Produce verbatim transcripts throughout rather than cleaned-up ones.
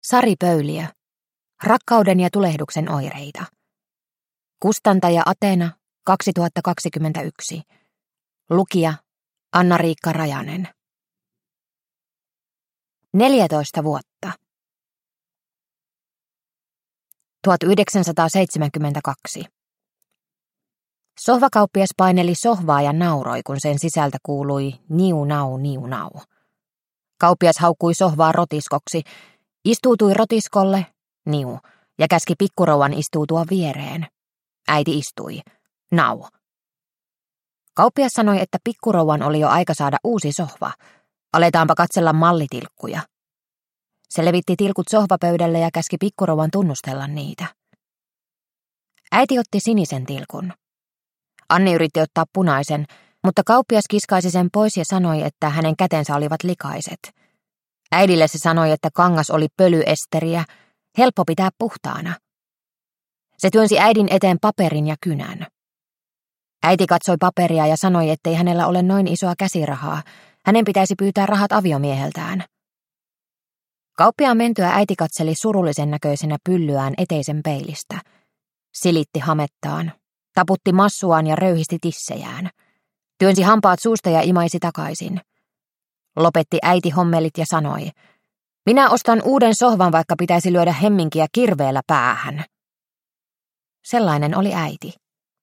Sari Pöyliö. Rakkauden ja tulehduksen oireita. Kustantaja Ateena, kaksituhattakaksikymmentäyksi. Lukija Anna-Riikka Rajanen. neljätoista vuotta. tuhatyhdeksänsataaseitsemänkymmentäkaksi. Sohvakauppias paineli sohvaa ja nauroi, kun sen sisältä kuului niu nau niu nau. Kauppias haukkui sohvaa rotiskoksi, istuutui rotiskolle, niu, ja käski pikkurouvan istuutua viereen. Äiti istui, nau. Kauppias sanoi, että pikkurouvan oli jo aika saada uusi sohva. Aletaanpa katsella mallitilkkuja. Se levitti tilkut sohvapöydälle ja käski pikkurouvan tunnustella niitä. Äiti otti sinisen tilkun. Anni yritti ottaa punaisen, mutta kauppias kiskaisi sen pois ja sanoi, että hänen kätensä olivat likaiset. Äidille se sanoi, että kangas oli pölyesteriä, helppo pitää puhtaana. Se työnsi äidin eteen paperin ja kynän. Äiti katsoi paperia ja sanoi, ettei hänellä ole noin isoa käsirahaa. Hänen pitäisi pyytää rahat aviomieheltään. Kauppiaan mentyä äiti katseli surullisen näköisenä pyllyään eteisen peilistä. Silitti hamettaan, taputti massuaan ja röyhisti tissejään. Työnsi hampaat suusta ja imaisi takaisin. Lopetti äiti hommelit ja sanoi, minä ostan uuden sohvan, vaikka pitäisi lyödä hemminkiä kirveellä päähän. Sellainen oli äiti.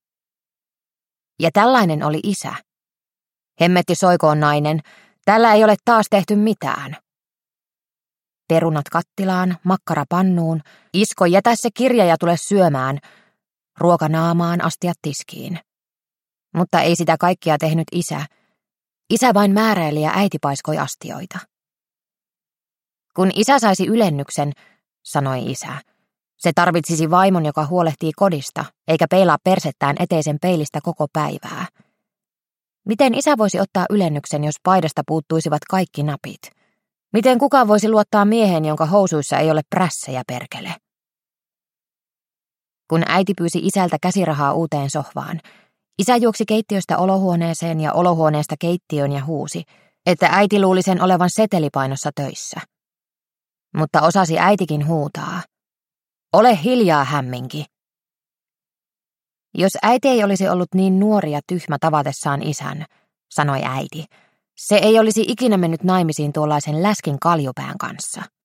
Ja tällainen oli isä. Hemmetti soikoon nainen, tällä ei ole taas tehty mitään. Perunat kattilaan, makkara pannuun, isko jätä se kirja ja tule syömään, ruoka naamaan, astiat tiskiin. Mutta ei sitä kaikkia tehnyt isä. Isä vain määräili ja äiti paiskoi astioita. Kun isä saisi ylennyksen, sanoi isä, se tarvitsisi vaimon, joka huolehtii kodista, eikä peilaa persettään eteisen peilistä koko päivää. Miten isä voisi ottaa ylennyksen, jos paidasta puuttuisivat kaikki napit? Miten kukaan voisi luottaa mieheen, jonka housuissa ei ole prässejä perkele? Kun äiti pyysi isältä käsirahaa uuteen sohvaan, isä juoksi keittiöstä olohuoneeseen ja olohuoneesta keittiöön ja huusi, että äiti luuli sen olevan setelipainossa töissä. Mutta osasi äitikin huutaa. Ole hiljaa, hämminki. Jos äiti ei olisi ollut niin nuori ja tyhmä tavatessaan isän, sanoi äiti, se ei olisi ikinä mennyt naimisiin tuollaisen läskin kaljupään kanssa.